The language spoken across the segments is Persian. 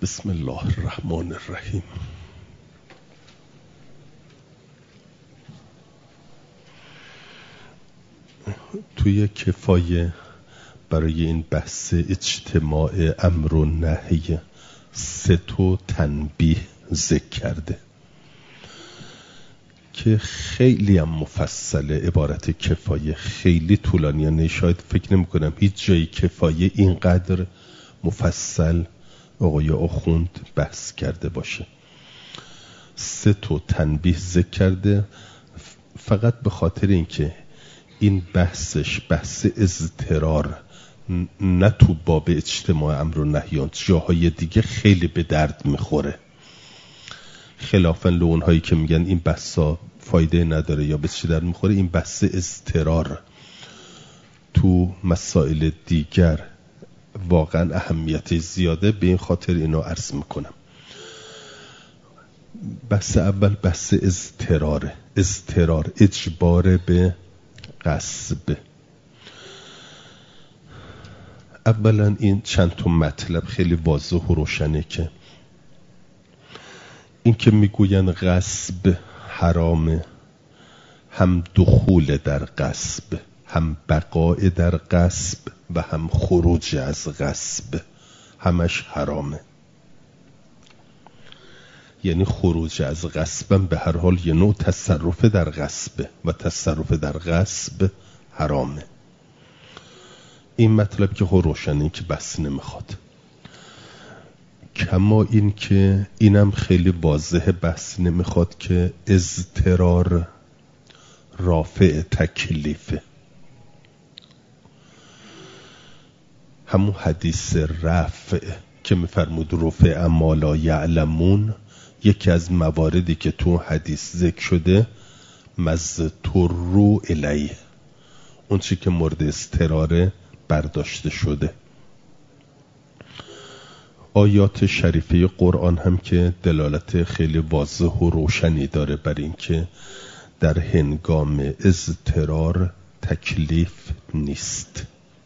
بسم الله الرحمن الرحیم. توی کفایه برای این بحث اجتماع امر و نهی 3 تنبیه ذکر کرده که خیلی هم مفصله. عبارت کفایه خیلی طولانیه، شاید فکر نمی کنم هیچ جای کفایه اینقدر مفصل آقای آخوند بحث کرده باشه. 3 تنبیه ذکر کرده فقط به خاطر اینکه این بحثش بحث اضطرار نه تو باب اجتماع امر و نهیان، جاهای دیگه خیلی به درد میخوره، خلافاً لونهایی که میگن این بحثا فایده نداره یا به چی درد میخوره. این بحث اضطرار تو مسائل دیگر واقعا اهمیت زیاده، به این خاطر اینو عرض میکنم. بحث اول بحث اضطرار اجبار به غصب. اولا این چند تا مطلب خیلی واضح و روشنه که این که میگوین غصب حرامه، هم دخول در غصب، هم بقاء در غصب و هم خروج از غصب، همش حرامه. یعنی خروج از غصبم به هر حال یه نوع تصرف در غصبه و تصرف در غصب حرامه. این مطلب که روشنه که بس نمیخواد. کما این که اینم خیلی واضح بحث نمیخواد که اضطرار رافع تکلیفه. همون حدیث رفع که میفرمود رفع ما لا یعلمون، یکی از مواردی که تو حدیث ذکر شده مضطروا الیه، اون چی که مورد اضطراره برداشته شده. آیات شریفه قرآن هم که دلالت خیلی واضح و روشنی داره بر این که در هنگام اضطرار تکلیف نیست.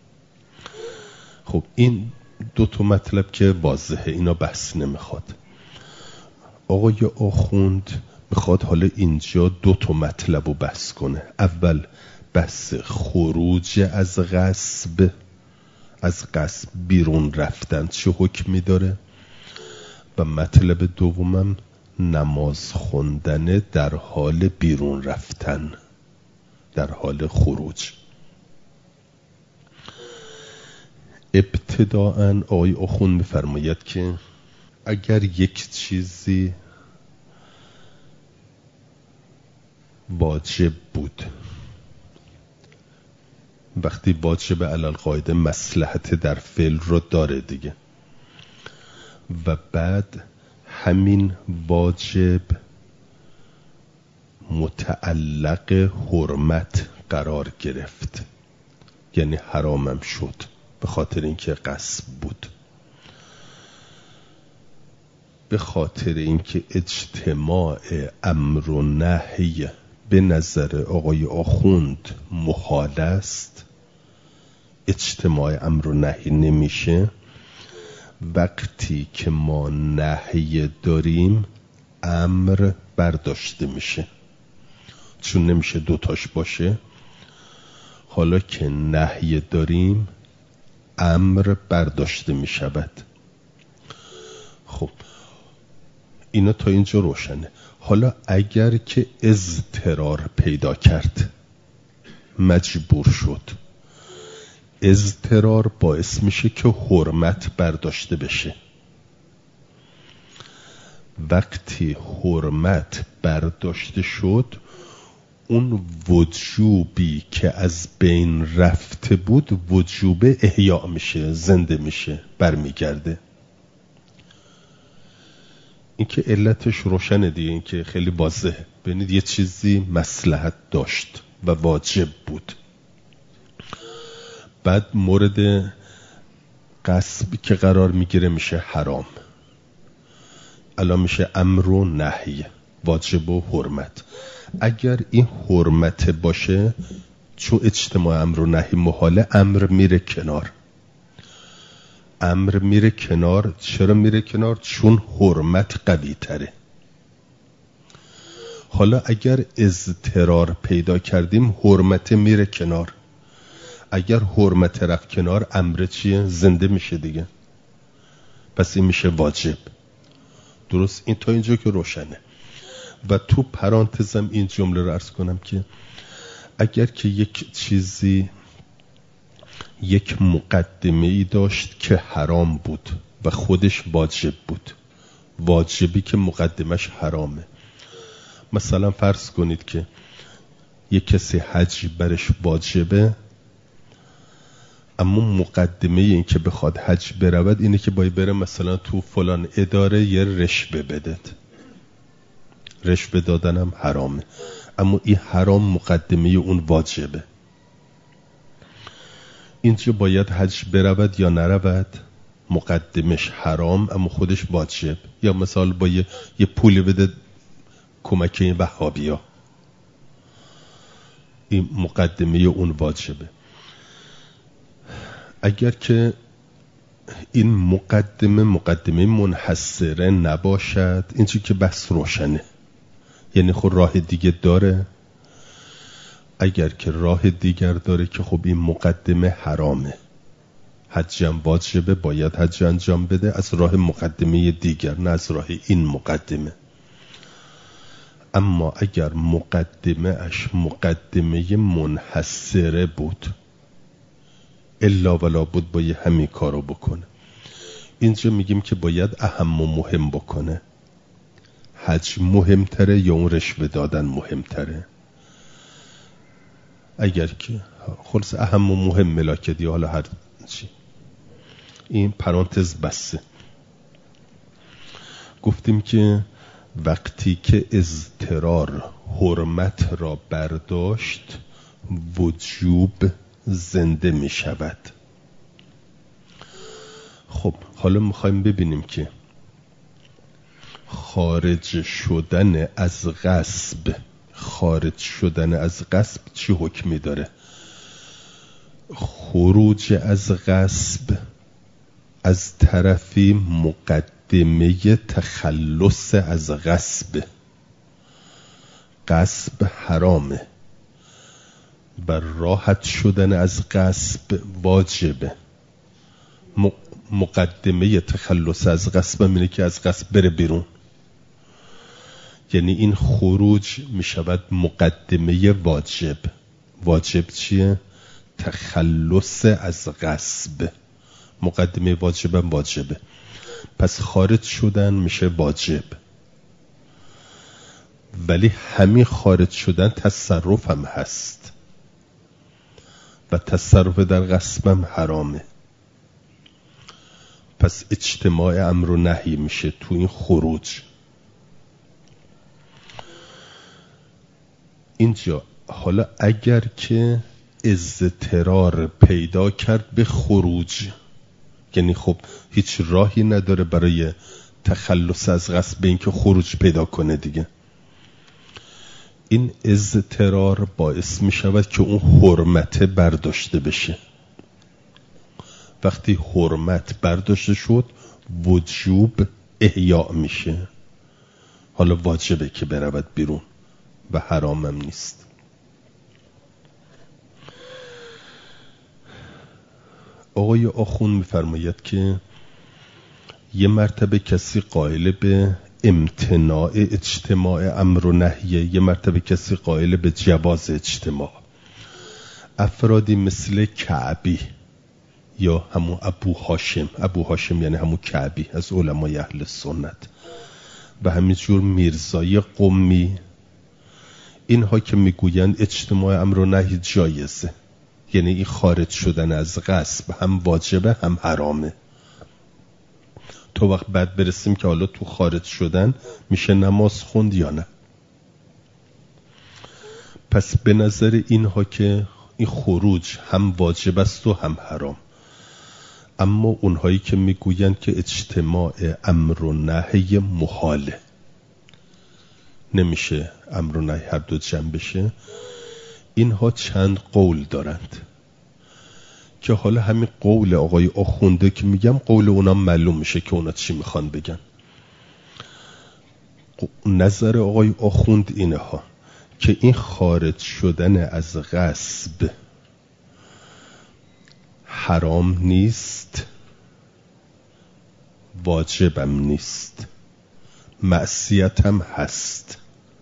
خب این 2 مطلب که واضحه، اینا بحث نمیخواد. آقای آخوند میخواد حالا اینجا 2 مطلب رو بحث کنه. اول بحث خروج از غصب، از غصب بیرون رفتن چه حکمی داره، و مطلب دومم نماز خوندن در حال بیرون رفتن، در حال خروج. ابتداءً آقای آخوند میفرماید که اگر یک چیزی واجب بود، وقتی واجب علل قاعده مصلحت در فعل رو داره دیگه، و بعد همین واجب متعلق حرمت قرار گرفت، یعنی حرامم شد به خاطر اینکه غصب بود، به خاطر اینکه اجتماع امر و نهی به نظر آقای آخوند محال است، اجتماع امر و نهی نمیشه. وقتی که ما نهی داریم امر برداشته میشه، چون نمیشه 2 تاش باشه. حالا که نهی داریم امر برداشته میشود. خب اینا تا اینجا روشنه. حالا اگر که اضطرار پیدا کرد، مجبور شد، اضطرار باعث میشه که حرمت برداشته بشه. وقتی حرمت برداشته شد، اون وجوبی که از بین رفته بود وجوب احیا میشه، زنده میشه، برمیگرده. این که علتش روشنه دیگه، این که خیلی واضحه. ببینید یه چیزی مصلحت داشت و واجب بود، بعد مورد غصب که قرار میگیره میشه حرام، الان میشه امر و نهی، واجب و حرمت. اگر این حرمت باشه، چون اجتماع امر و نهی محاله، امر میره کنار. امر میره کنار. چرا میره کنار؟ چون حرمت قوی تره. حالا اگر اضطرار پیدا کردیم حرمت میره کنار. اگر حرمت رفت کنار امر چیه؟ زنده میشه دیگه. پس این میشه واجب. درست؟ این تا اینجا که روشنه. و تو پرانتزم این جمله رو عرض کنم که اگر که یک چیزی یک مقدمه ای داشت که حرام بود و خودش واجب بود، واجبی که مقدمش حرامه، مثلا فرض کنید که یک کسی حج برش واجبه، اما مقدمه این که بخواد حج برود اینه که باید بره مثلا تو فلان اداره یه رشوه بدهد. رشوه دادنم حرامه، اما این حرام مقدمه اون واجبه. اینجا باید حج برود یا نرود؟ مقدمش حرام اما خودش واجب. یا مثال با یه پولی بده کمک این وهابیا، این مقدمه اون واجبه. اگر که این مقدمه منحصره نباشد، اینجا که بحث روشنه، یعنی خب راه دیگه داره. اگر که راه دیگر داره که خب این مقدمه حرامه، حجم واجبه، باید حج انجام بده از راه مقدمه دیگر، نه از راه این مقدمه. اما اگر مقدمه منحصره بود، الا ولا بود باید همین کارو بکنه، اینجا میگیم که باید اهم و مهم بکنه. حج مهمتره یا اون رشوه دادن مهمتره؟ اگر که خلاص اهم و مهم ملاکدی، حالا هر چی. این پرانتز بسته. گفتیم که وقتی که اضطرار حرمت را برداشت وجوب زنده می شود. خب حالا میخوایم ببینیم که خارج شدن از غصب چی حکمی داره؟ خروج از غصب از طرفی مقدمه تخلص از غصب حرامه و راحت شدن از غصب واجبه. مقدمه تخلص از غصب اینه که از غصب بره بیرون، یعنی این خروج می شود مقدمه واجب. واجب چیه؟ تخلص از غصب. مقدمه واجبه. پس خارج شدن میشه واجب، ولی همین خارج شدن تصرف هم هست و تصرف در غصب هم حرامه. پس اجتماع امر و نهی میشه تو این خروج. اینجا حالا اگر که اضطرار پیدا کرد به خروج، یعنی خب هیچ راهی نداره برای تخلص از غصب به این که خروج پیدا کنه دیگه، این اضطرار باعث می شود که اون حرمت برداشته بشه. وقتی حرمت برداشته شد وجوب احیا میشه. حالا واجبه که برود بیرون و حرامم نیست. آقای آخوند میفرماید که یه مرتبه کسی قائل به امتناع اجتماع امر و نهیه، یه مرتبه کسی قائل به جواز اجتماع. افرادی مثل کعبی یا همون ابو هاشم یعنی همون کعبی از علمای اهل سنت و همینجور میرزای قمی، اینها که میگویند اجتماع امر و نهی جایزه، یعنی این خارج شدن از غصب هم واجبه هم حرامه. تو وقت بعد برسیم که حالا تو خارج شدن میشه نماز خوند یا نه. پس به نظر اینها که این خروج هم واجب است و هم حرام. اما اونهایی که میگویند که اجتماع امر و نهی محاله، نمیشه امر و نهی هر دو جمع بشه، اینها چند قول دارند. که حالا همین قول آقای آخونده که میگم قول اونا معلوم میشه که اونا چی میخوان بگن. نظر آقای آخوند اینه ها که این خارج شدن از غصب حرام نیست، واجبم نیست، معصیت هم هست.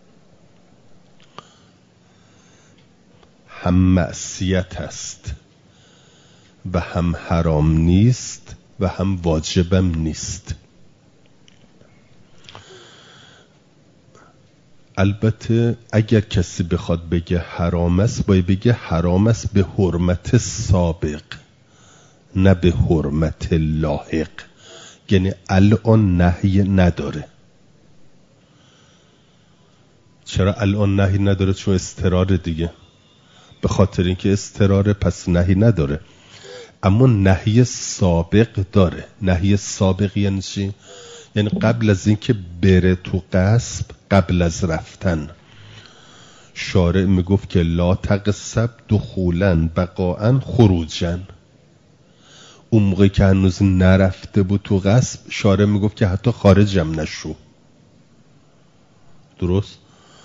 هم معصیت هست و هم حرام نیست و هم واجبم نیست. البته اگر کسی بخواد بگه حرام است، باید بگه حرام است به حرمت سابق، نه به حرمت لاحق. یعنی الان نهی نداره. چرا الان نهی نداره؟ چون اضطرار دیگه. به خاطر اینکه اضطراره پس نهی نداره. اما نهی سابق داره. نهی سابق یعنی چی؟ یعنی قبل از اینکه بره تو غصب، قبل از رفتن، شارع میگفت که لا تقصب دخولا بقاء خروجا. اون موقع که هنوز نرفته بود تو غصب، شارع میگفت که حتی خارجم نشو. درست؟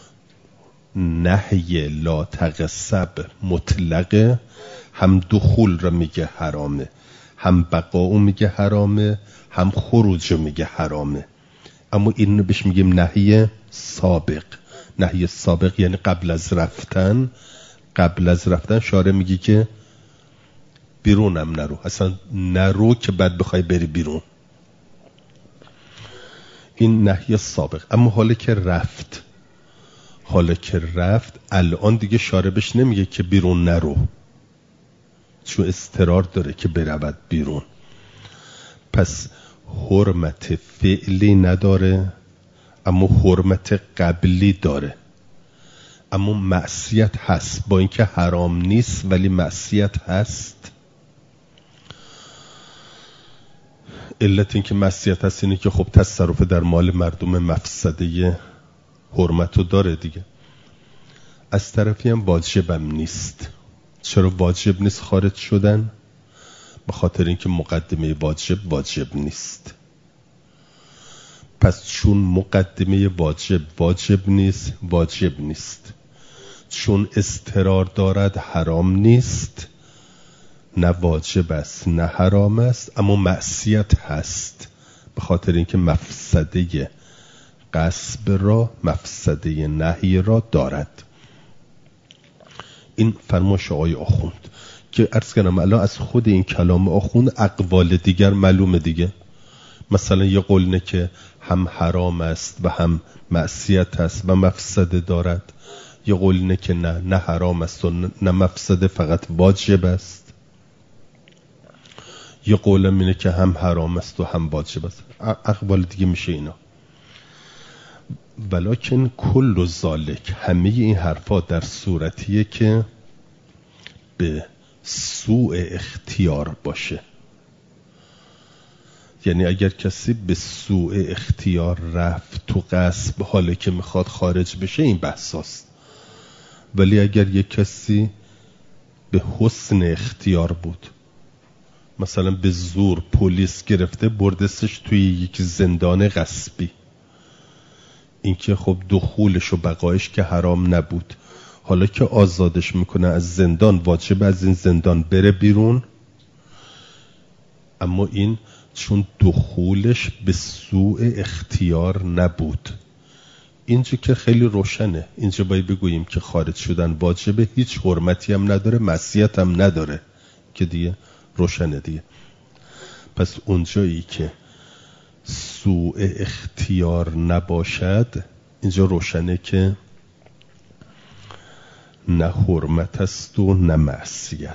نهی لا تقصب مطلقه، هم دخول را میگه حرامه، هم بقاء میگه حرامه، هم خروج میگه حرامه. اما این بهش میگیم نهی سابق. نهی سابق یعنی قبل از رفتن. قبل از رفتن شارع میگه که بیرونم نرو، اصلا نرو که بعد بخوای بری بیرون. این نهی سابق. اما حالا که رفت الان دیگه شارع بهش نمیگه که بیرون نرو، چون اضطرار داره که برود بیرون. پس حرمت فعلی نداره، اما حرمت قبلی داره. اما معصیت هست، با اینکه حرام نیست ولی معصیت هست. علت این که معصیت هست اینه که خب تصرف در مال مردم مفسده حرمتو داره دیگه. از طرفی هم واجبم نیست. چرا واجب نیست خارج شدن؟ به خاطر اینکه مقدمه واجب نیست. پس چون مقدمه واجب نیست، واجب نیست. چون اضطرار دارد حرام نیست، نه واجب است نه حرام است، اما معصیت هست. به خاطر اینکه مفسده غصب را، مفسده نهی را دارد. این فرمایش آقای آخوند که عرض کردم الان از خود این کلام آخوند اقوال دیگر معلومه دیگه. مثلا یه قول نه که هم حرام است و هم معصیت است و مفسده دارد. یه قول نه که نه حرام است و نه مفسده، فقط واجب است. یه قول اینه که هم حرام است و هم واجب است. اقوال دیگه میشه اینا. ولکن کل ذالک، همه این حرفا در صورتیه که به سوء اختیار باشه. یعنی اگر کسی به سوء اختیار رفت تو غصب حاله که میخواد خارج بشه، این بحثاست. ولی اگر یک کسی به حسن اختیار بود، مثلا به زور پلیس گرفته بردستش توی یک زندان غصبی، این که خب دخولش و بقایش که حرام نبود، حالا که آزادش میکنه از زندان، واجب از این زندان بره بیرون. اما این چون دخولش به سوء اختیار نبود، اینجا که خیلی روشنه. اینجا باید بگوییم که خارج شدن واجبه، هیچ حرمتی هم نداره، معصیت هم نداره، که دیگه روشنه دیگه. پس اونجایی که سوء اختیار نباشد، اینجا روشنه که نه حرمت است و نه معصیت.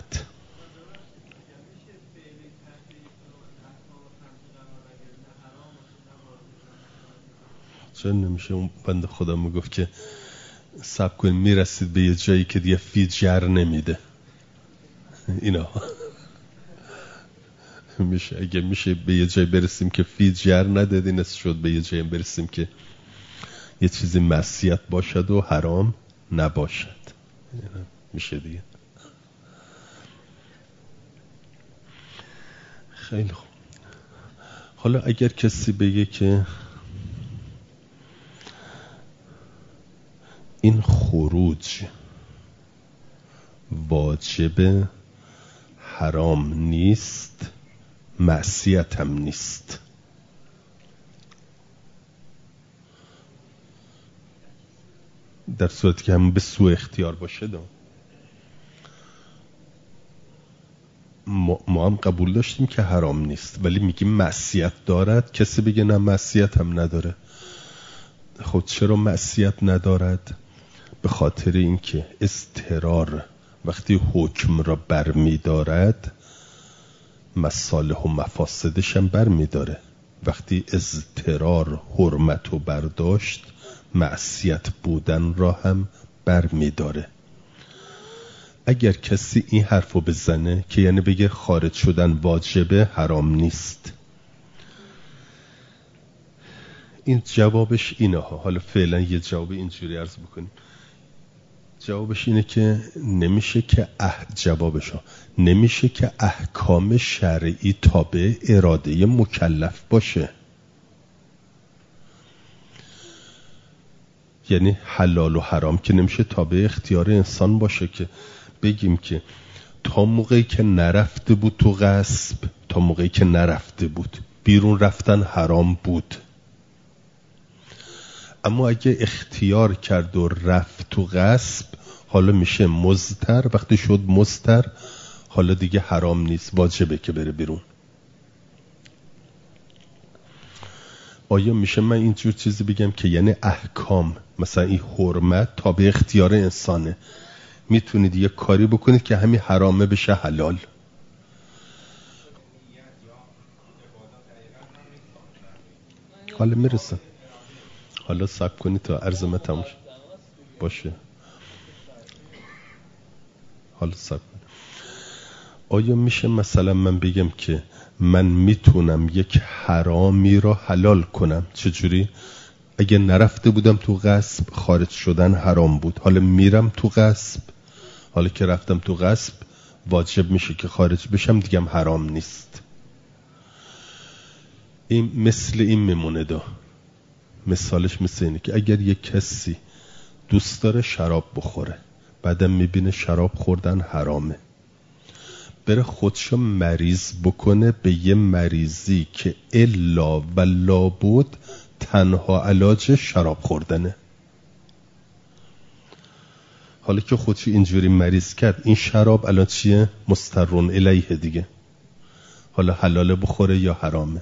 چرا نمیشه؟ اون بنده خدا میگفت که صبر کن میرسید به یه جایی که دیگه فی جر نمیده. اینا میشه، اگه میشه به یه جایی برسیم که فی جر نداد، این شد به یه جایی برسیم که یه چیزی معصیت باشد و حرام نباشد. میشه دیگه. خیلی خوب. حالا اگر کسی بگه که این خروج واجب، حرام نیست، معصیت هم نیست، در صورتی که هم به سوء اختیار باشه ما هم قبول داشتیم که حرام نیست، ولی میگیم معصیت دارد. کسی بگه نه معصیت هم نداره. خود چرا معصیت ندارد؟ به خاطر اینکه اضطرار وقتی حکم را برمی دارد مصالح و مفاسدش هم برمی داره. وقتی اضطرار حرمت و برداشت معصیت بودن را هم برمی داره. اگر کسی این حرفو بزنه که یعنی بگه خارج شدن واجبه، حرام نیست، این جوابش اینه ها. حالا فعلا یه جواب اینجوری عرض بکنیم. جوابش اینه که نمیشه که نمیشه که احکام شرعی تابع اراده مکلف باشه. یعنی حلال و حرام که نمیشه تابع اختیار انسان باشه که بگیم که تا موقعی که نرفته بود تو غصب، تا موقعی که نرفته بود بیرون رفتن حرام بود. اما اگه اختیار کرد و رفت تو غصب حالا میشه مضطر. وقتی شد مضطر حالا دیگه حرام نیست، واجبه که بره بیرون. آیا میشه من اینجور چیزی بگم که یعنی احکام مثلا این حرمت تابع اختیار انسانه، میتونید یه کاری بکنید که همین حرامه بشه حلال؟ حالا میرسم، حالا صبر کنید تا عرض من تموم باشه. حالا صبر کنید. آیا میشه مثلا من بگم که من میتونم یک حرامی را حلال کنم؟ چجوری؟ اگه نرفته بودم تو غصب خارج شدن حرام بود، حالا میرم تو غصب، حالا که رفتم تو غصب واجب میشه که خارج بشم، دیگه هم حرام نیست. این مثل این میمونه مثالش مثل اینه که اگر یک کسی دوست داره شراب بخوره، بعدم میبینه شراب خوردن حرامه، بره خودشو مریض بکنه به یه مریضی که الا و لابد تنها علاج شراب خوردنه. حالا که خودشو اینجوری مریض کرد، این شراب الان چیه؟ مسترون الیه دیگه. حالا حلاله بخوره یا حرامه؟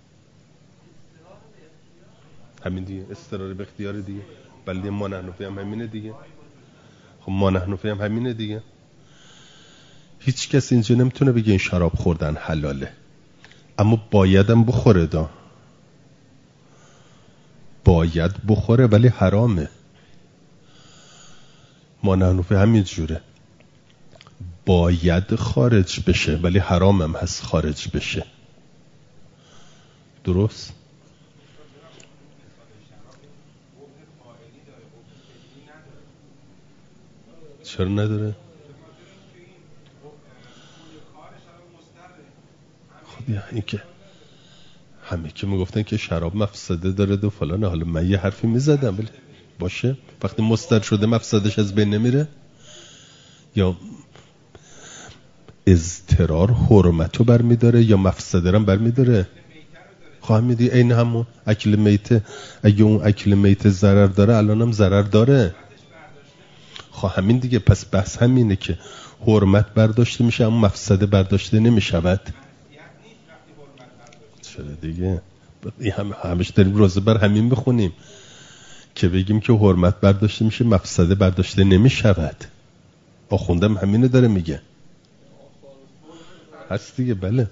همین دیگه، اضطرار به اختیار دیگه. بلکه ما نحنفی هم همینه دیگه. خب ما نحنفی هم همینه دیگه. هیچ کس اینجا نمیتونه بگه این شراب خوردن حلاله، اما بایدم بخوره باید بخوره ولی حرامه. ما نحنفی همین جوره، باید خارج بشه ولی حرامم هست خارج بشه. درست؟ چرا نداره؟ خب یعنی که همه که میگفتن که شراب مفسده داره و فلانه. حالا من یه حرفی میزدم ولی باشه، وقتی مضطر شده مفسدش از بین نمیره؟ یا اضطرار حرمتو برمیداره یا مفسده رو برمیداره؟ خواهم میدی این همون اکل میته، اگه اون اکل میته ضرر داره الانم ضرر داره. همین دیگه. پس بحث همینه که حرمت برداشته میشه اما مفسده برداشته نمیشود. چرا دیگه؟ همش داریم روزه بر همین بخونیم که بگیم که حرمت برداشته میشه مفسده برداشته نمیشود. آخوندم همینه داره میگه. هست دیگه. بله.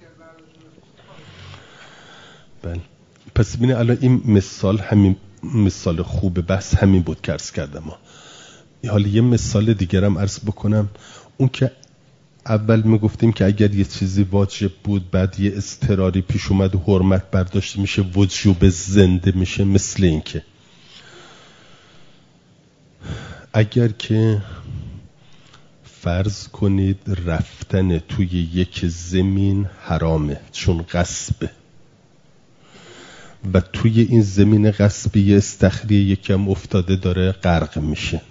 پس ببینید الان این مثال همین مثال خوب بحث همین بود که عرض کردم. حالا یه مثال دیگرم عرض بکنم. اون که اول میگفتیم که اگر یه چیزی واجب بود بعد یه اضطراری پیش اومد و حرمت برداشته میشه وجوب زنده میشه. مثل این که اگر که فرض کنید رفتن توی یک زمین حرامه چون غصبه و توی این زمین غصبی استخری یکم افتاده داره غرق میشه.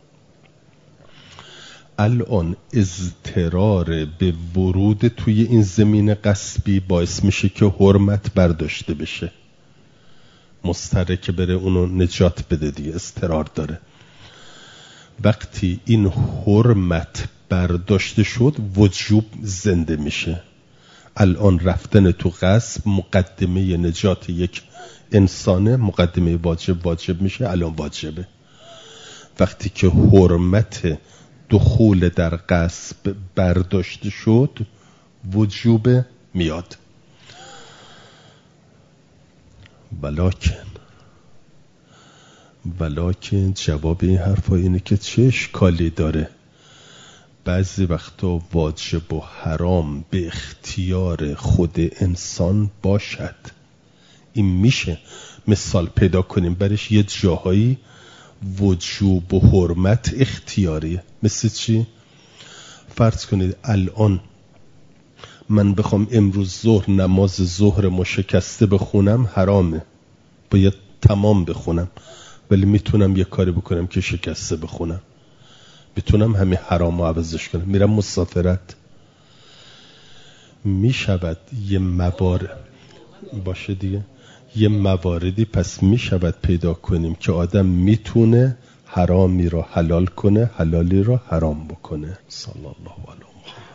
الان اضطرار به ورود توی این زمین غصبی باعث میشه که حرمت برداشته بشه. مضطره که بره اونو نجات بده دیگه، اضطرار داره. وقتی این حرمت برداشته شد وجوب زنده میشه. الان رفتن تو غصب مقدمه نجات یک انسانه، مقدمه واجب میشه، الان واجبه. وقتی که حرمت دخول در غصب برداشته شد وجوب میاد. ولکن جواب این حرفا اینه که چه اشکالی داره بعضی وقتا واجب و حرام به اختیار خود انسان باشد. این میشه مثال پیدا کنیم برش. یه جاهایی وجوب و حرمت اختیاریه. مثل چی؟ فرض کنید الان من بخوام امروز ظهر نماز ظهر شکسته بخونم حرامه، باید تمام بخونم، ولی میتونم یه کاری بکنم که شکسته بخونم، میتونم همین حرام رو عوضش کنم، میرم مسافرت. میشود یه موارد باشه دیگه، یه مواردی پس میشود پیدا کنیم که آدم میتونه حرامی رو حلال کنه، حلالی رو حرام بکنه. صلی الله علیه و